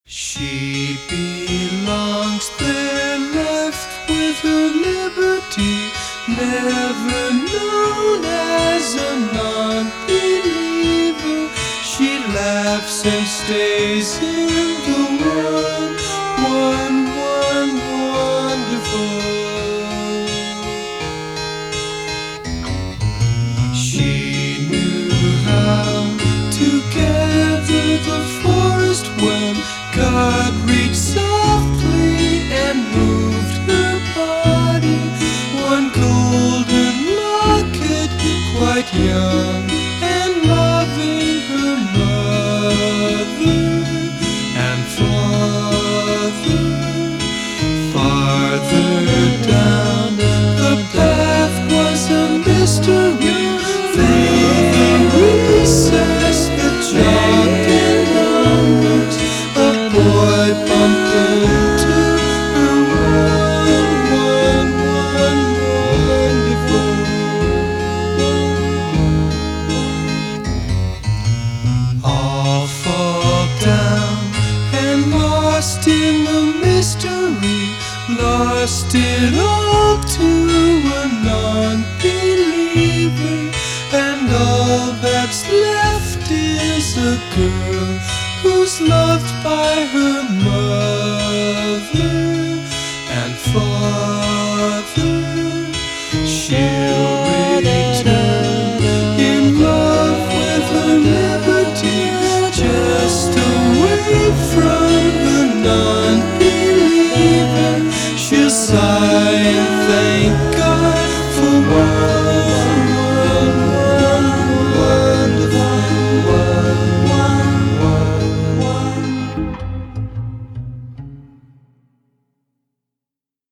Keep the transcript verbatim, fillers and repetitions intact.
She belongs there, left with her liberty, never known as a non-believer. She laughs and stays in the one, one, one wonderful. She knew how to gather the forest when God reached softly and moved her body. One golden locket, quite young and loving her mother and father. Farther down the path was a mystery, through the recess that jogged in numbers. A boy bumped into her one, one, one wonderful. All fall down and lost in the mystery, lost it all to a non-believer, and all that's left is a girl who's loved by her mother and father.